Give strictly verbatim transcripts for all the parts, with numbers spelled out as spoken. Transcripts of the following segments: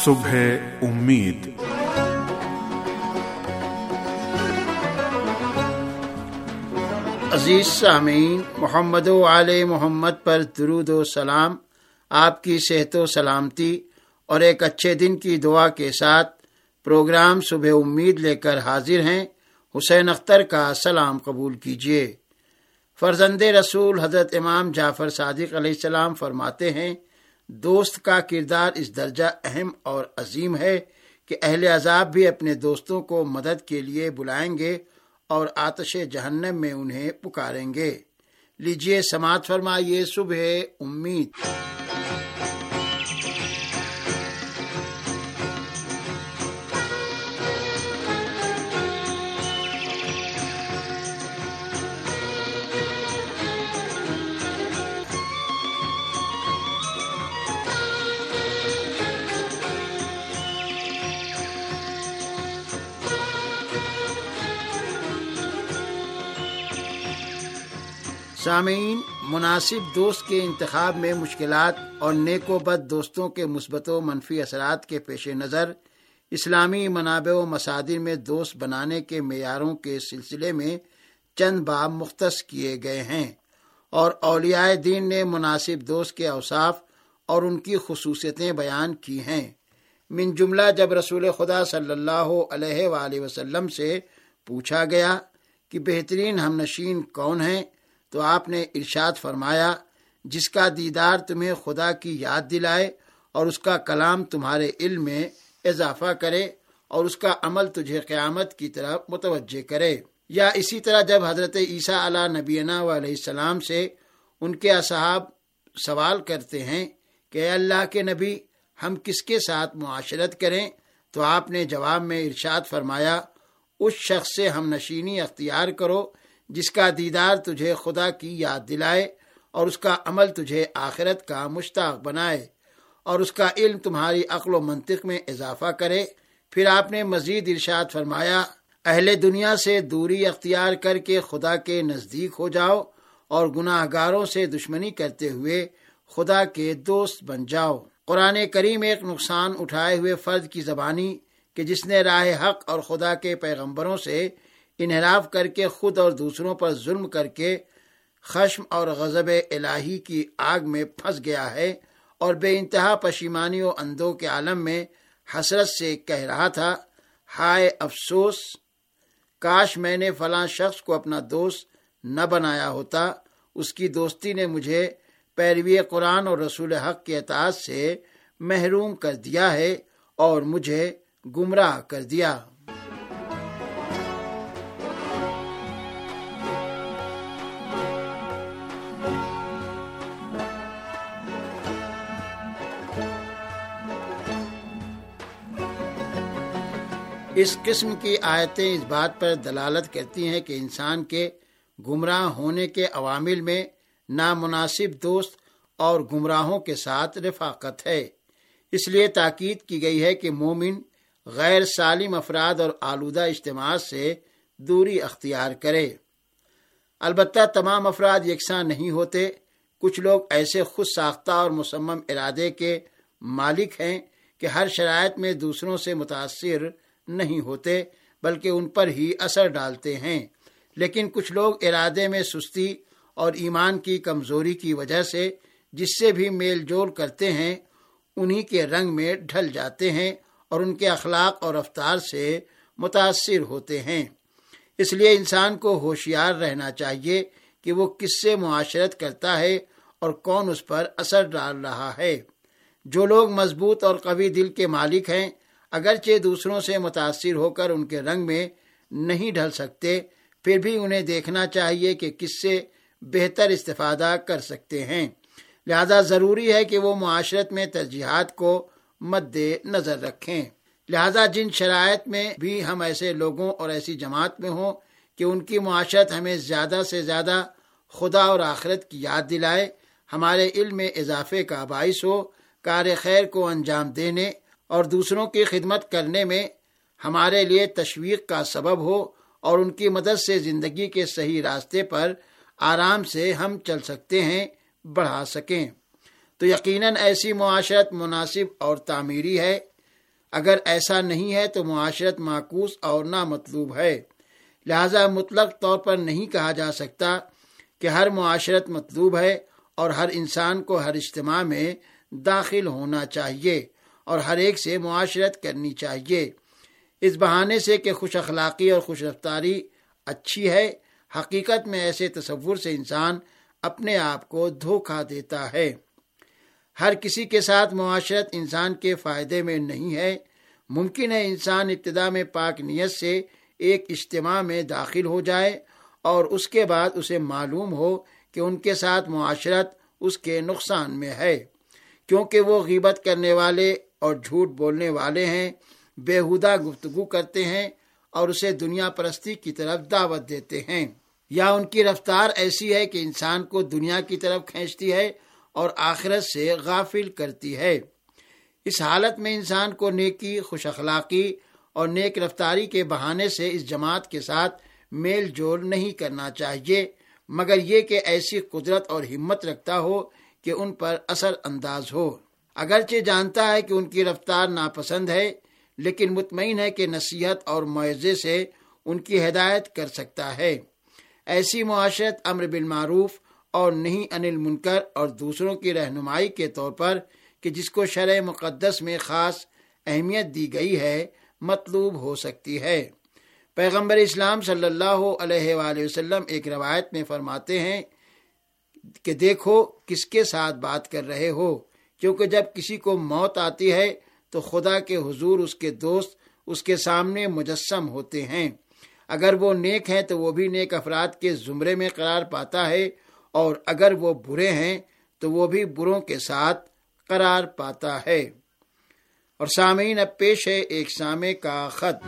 صبح امید۔ عزیز سامعین، محمد و آل محمد پر درود و سلام۔ آپ کی صحت و سلامتی اور ایک اچھے دن کی دعا کے ساتھ پروگرام صبح امید لے کر حاضر ہیں۔ حسین اختر کا سلام قبول کیجیے۔ فرزند رسول حضرت امام جعفر صادق علیہ السلام فرماتے ہیں، دوست کا کردار اس درجہ اہم اور عظیم ہے کہ اہل عذاب بھی اپنے دوستوں کو مدد کے لیے بلائیں گے اور آتش جہنم میں انہیں پکاریں گے۔ لیجیے سماعت فرمائیے صبح امید۔ سامعین، مناسب دوست کے انتخاب میں مشکلات اور نیک و بد دوستوں کے مثبت و منفی اثرات کے پیش نظر اسلامی منابع و مصادر میں دوست بنانے کے معیاروں کے سلسلے میں چند باب مختص کیے گئے ہیں، اور اولیاء دین نے مناسب دوست کے اوصاف اور ان کی خصوصیتیں بیان کی ہیں۔ من جملہ جب رسول خدا صلی اللہ علیہ وآلہ وسلم سے پوچھا گیا کہ بہترین ہمنشین کون ہیں، تو آپ نے ارشاد فرمایا، جس کا دیدار تمہیں خدا کی یاد دلائے اور اس کا کلام تمہارے علم میں اضافہ کرے اور اس کا عمل تجھے قیامت کی طرف متوجہ کرے۔ یا اسی طرح جب حضرت عیسیٰ علیہ نبینا علیہ السلام سے ان کے اصحاب سوال کرتے ہیں کہ اے اللہ کے نبی، ہم کس کے ساتھ معاشرت کریں، تو آپ نے جواب میں ارشاد فرمایا، اس شخص سے ہم نشینی اختیار کرو جس کا دیدار تجھے خدا کی یاد دلائے اور اس کا عمل تجھے آخرت کا مشتاق بنائے اور اس کا علم تمہاری عقل و منطق میں اضافہ کرے۔ پھر آپ نے مزید ارشاد فرمایا، اہل دنیا سے دوری اختیار کر کے خدا کے نزدیک ہو جاؤ اور گناہ گاروں سے دشمنی کرتے ہوئے خدا کے دوست بن جاؤ۔ قرآن کریم ایک نقصان اٹھائے ہوئے فرد کی زبانی کہ جس نے راہ حق اور خدا کے پیغمبروں سے انحراف کر کے خود اور دوسروں پر ظلم کر کے خشم اور غضب الہی کی آگ میں پھنس گیا ہے اور بے انتہا پشیمانی و اندوہ کے عالم میں حسرت سے کہہ رہا تھا، ہائے افسوس، کاش میں نے فلاں شخص کو اپنا دوست نہ بنایا ہوتا، اس کی دوستی نے مجھے پیروی قرآن اور رسول حق کے اطاعت سے محروم کر دیا ہے اور مجھے گمراہ کر دیا۔ اس قسم کی آیتیں اس بات پر دلالت کرتی ہیں کہ انسان کے گمراہ ہونے کے عوامل میں نامناسب دوست اور گمراہوں کے ساتھ رفاقت ہے۔ اس لیے تاکید کی گئی ہے کہ مومن غیر سالم افراد اور آلودہ اجتماعات سے دوری اختیار کرے۔ البتہ تمام افراد یکساں نہیں ہوتے۔ کچھ لوگ ایسے خود ساختہ اور مصمم ارادے کے مالک ہیں کہ ہر شرائط میں دوسروں سے متاثر نہیں ہوتے بلکہ ان پر ہی اثر ڈالتے ہیں، لیکن کچھ لوگ ارادے میں سستی اور ایمان کی کمزوری کی وجہ سے جس سے بھی میل جول کرتے ہیں انہی کے رنگ میں ڈھل جاتے ہیں اور ان کے اخلاق اور رفتار سے متاثر ہوتے ہیں۔ اس لیے انسان کو ہوشیار رہنا چاہیے کہ وہ کس سے معاشرت کرتا ہے اور کون اس پر اثر ڈال رہا ہے۔ جو لوگ مضبوط اور قوی دل کے مالک ہیں، اگرچہ دوسروں سے متاثر ہو کر ان کے رنگ میں نہیں ڈھل سکتے، پھر بھی انہیں دیکھنا چاہیے کہ کس سے بہتر استفادہ کر سکتے ہیں۔ لہذا ضروری ہے کہ وہ معاشرت میں ترجیحات کو مد نظر رکھیں۔ لہذا جن شرائط میں بھی ہم ایسے لوگوں اور ایسی جماعت میں ہوں کہ ان کی معاشرت ہمیں زیادہ سے زیادہ خدا اور آخرت کی یاد دلائے، ہمارے علم میں اضافے کا باعث ہو، کار خیر کو انجام دینے اور دوسروں کی خدمت کرنے میں ہمارے لیے تشویق کا سبب ہو اور ان کی مدد سے زندگی کے صحیح راستے پر آرام سے ہم چل سکتے ہیں، بڑھا سکیں، تو یقیناً ایسی معاشرت مناسب اور تعمیری ہے۔ اگر ایسا نہیں ہے تو معاشرت معکوس اور نامطلوب ہے۔ لہذا مطلق طور پر نہیں کہا جا سکتا کہ ہر معاشرت مطلوب ہے اور ہر انسان کو ہر اجتماع میں داخل ہونا چاہیے اور ہر ایک سے معاشرت کرنی چاہیے، اس بہانے سے کہ خوش اخلاقی اور خوش رفتاری اچھی ہے۔ حقیقت میں ایسے تصور سے انسان اپنے آپ کو دھوکہ دیتا ہے۔ ہر کسی کے ساتھ معاشرت انسان کے فائدے میں نہیں ہے۔ ممکن ہے انسان ابتدا میں پاک نیت سے ایک اجتماع میں داخل ہو جائے اور اس کے بعد اسے معلوم ہو کہ ان کے ساتھ معاشرت اس کے نقصان میں ہے، کیونکہ وہ غیبت کرنے والے اور جھوٹ بولنے والے ہیں، بیہودہ گفتگو کرتے ہیں اور اسے دنیا پرستی کی طرف دعوت دیتے ہیں، یا ان کی رفتار ایسی ہے کہ انسان کو دنیا کی طرف کھینچتی ہے اور آخرت سے غافل کرتی ہے۔ اس حالت میں انسان کو نیکی، خوش اخلاقی اور نیک رفتاری کے بہانے سے اس جماعت کے ساتھ میل جول نہیں کرنا چاہیے، مگر یہ کہ ایسی قدرت اور ہمت رکھتا ہو کہ ان پر اثر انداز ہو۔ اگرچہ جانتا ہے کہ ان کی رفتار ناپسند ہے، لیکن مطمئن ہے کہ نصیحت اور موعظے سے ان کی ہدایت کر سکتا ہے۔ ایسی معاشرت امر بالمعروف اور نہی عن المنکر اور دوسروں کی رہنمائی کے طور پر کہ جس کو شرع مقدس میں خاص اہمیت دی گئی ہے مطلوب ہو سکتی ہے۔ پیغمبر اسلام صلی اللہ علیہ وآلہ وسلم ایک روایت میں فرماتے ہیں کہ دیکھو کس کے ساتھ بات کر رہے ہو، کیونکہ جب کسی کو موت آتی ہے تو خدا کے حضور اس کے دوست اس کے سامنے مجسم ہوتے ہیں۔ اگر وہ نیک ہیں تو وہ بھی نیک افراد کے زمرے میں قرار پاتا ہے، اور اگر وہ برے ہیں تو وہ بھی بروں کے ساتھ قرار پاتا ہے۔ اور سامعین، اب پیش ہے ایک سامع کا خط۔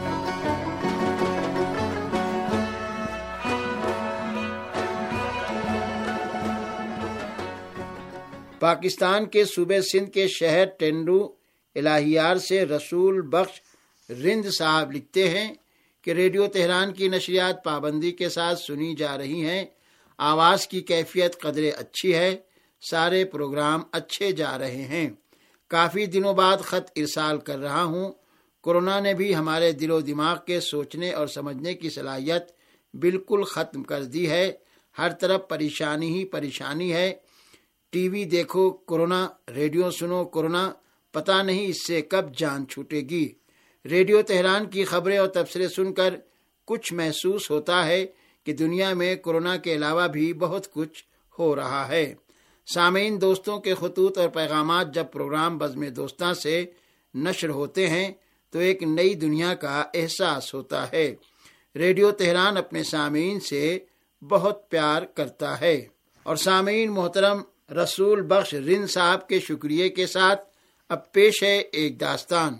پاکستان کے صوبے سندھ کے شہر ٹینڈو الہیار سے رسول بخش رند صاحب لکھتے ہیں کہ ریڈیو تہران کی نشریات پابندی کے ساتھ سنی جا رہی ہیں، آواز کی کیفیت قدرے اچھی ہے، سارے پروگرام اچھے جا رہے ہیں۔ کافی دنوں بعد خط ارسال کر رہا ہوں۔ کورونا نے بھی ہمارے دل و دماغ کے سوچنے اور سمجھنے کی صلاحیت بالکل ختم کر دی ہے۔ ہر طرف پریشانی ہی پریشانی ہے۔ ٹی وی دیکھو کورونا، ریڈیو سنو کورونا، پتہ نہیں اس سے کب جان چھوٹے گی۔ ریڈیو تہران کی خبریں اور تبصرے سن کر کچھ محسوس ہوتا ہے کہ دنیا میں کورونا کے علاوہ بھی بہت کچھ ہو رہا ہے۔ سامعین، دوستوں کے خطوط اور پیغامات جب پروگرام بزم دوستاں سے نشر ہوتے ہیں تو ایک نئی دنیا کا احساس ہوتا ہے۔ ریڈیو تہران اپنے سامعین سے بہت پیار کرتا ہے۔ اور سامعین محترم، رسول بخش رند صاحب کے شکریہ کے ساتھ اب پیش ہے ایک داستان۔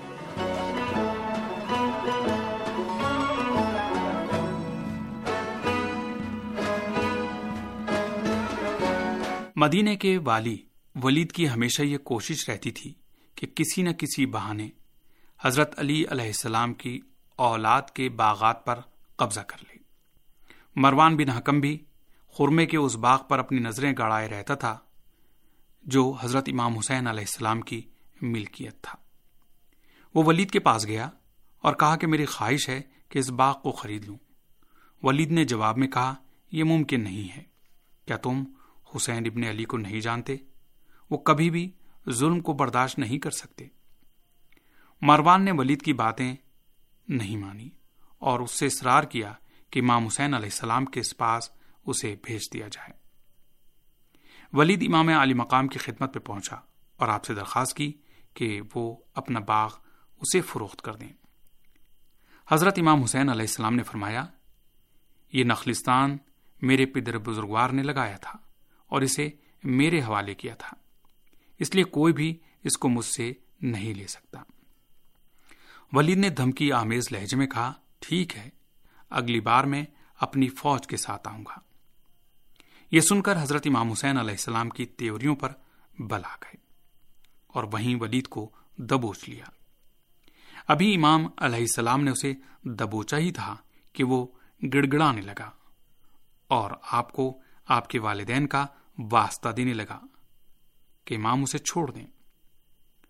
مدینے کے والی ولید کی ہمیشہ یہ کوشش رہتی تھی کہ کسی نہ کسی بہانے حضرت علی علیہ السلام کی اولاد کے باغات پر قبضہ کر لے۔ مروان بن حکم بھی خرمے کے اس باغ پر اپنی نظریں گڑائے رہتا تھا جو حضرت امام حسین علیہ السلام کی ملکیت تھا۔ وہ ولید کے پاس گیا اور کہا کہ میری خواہش ہے کہ اس باغ کو خرید لوں۔ ولید نے جواب میں کہا، یہ ممکن نہیں ہے۔ کیا تم حسین ابن علی کو نہیں جانتے؟ وہ کبھی بھی ظلم کو برداشت نہیں کر سکتے۔ مروان نے ولید کی باتیں نہیں مانی اور اس سے اصرار کیا کہ امام حسین علیہ السلام کے پاس اسے بھیج دیا جائے۔ ولید امام علی مقام کی خدمت پہ پہنچا اور آپ سے درخواست کی کہ وہ اپنا باغ اسے فروخت کر دیں۔ حضرت امام حسین علیہ السلام نے فرمایا، یہ نخلستان میرے پدر بزرگوار نے لگایا تھا اور اسے میرے حوالے کیا تھا، اس لیے کوئی بھی اس کو مجھ سے نہیں لے سکتا۔ ولید نے دھمکی آمیز لہجے میں کہا، ٹھیک ہے، اگلی بار میں اپنی فوج کے ساتھ آؤں گا۔ یہ سن کر حضرت امام حسین علیہ السلام کی تیوریوں پر بل آ گئے اور وہیں ولید کو دبوچ لیا۔ ابھی امام علیہ السلام نے اسے دبوچا ہی تھا کہ وہ گڑگڑانے لگا اور آپ کو آپ کے والدین کا واسطہ دینے لگا کہ امام اسے چھوڑ دیں۔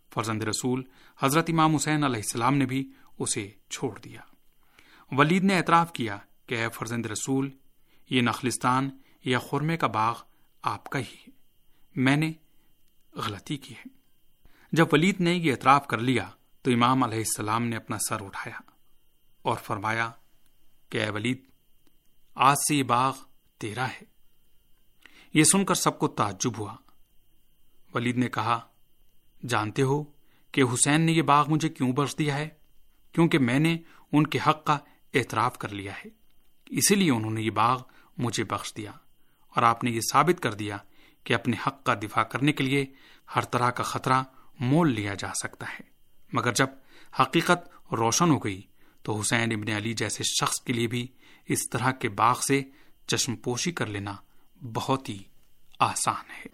فرزند رسول حضرت امام حسین علیہ السلام نے بھی اسے چھوڑ دیا۔ ولید نے اعتراف کیا کہ اے فرزند رسول، یہ نخلستان یا خرمے کا باغ آپ کا ہی ہے، میں نے غلطی کی ہے۔ جب ولید نے یہ اعتراف کر لیا تو امام علیہ السلام نے اپنا سر اٹھایا اور فرمایا کہ اے ولید، آج سے یہ باغ تیرا ہے۔ یہ سن کر سب کو تعجب ہوا۔ ولید نے کہا، جانتے ہو کہ حسین نے یہ باغ مجھے کیوں بخش دیا ہے؟ کیونکہ میں نے ان کے حق کا اعتراف کر لیا ہے، اسی لیے انہوں نے یہ باغ مجھے بخش دیا، اور آپ نے یہ ثابت کر دیا کہ اپنے حق کا دفاع کرنے کے لیے ہر طرح کا خطرہ مول لیا جا سکتا ہے۔ مگر جب حقیقت روشن ہو گئی تو حسین ابن علی جیسے شخص کے لیے بھی اس طرح کے باغ سے چشم پوشی کر لینا بہت ہی آسان ہے۔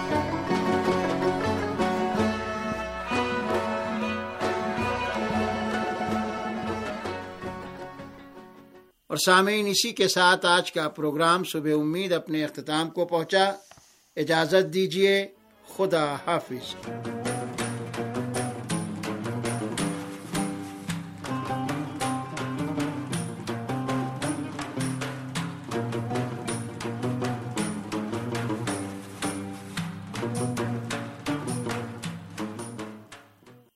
اور سامعین، اسی کے ساتھ آج کا پروگرام صبح امید اپنے اختتام کو پہنچا۔ اجازت دیجیے، خدا حافظ۔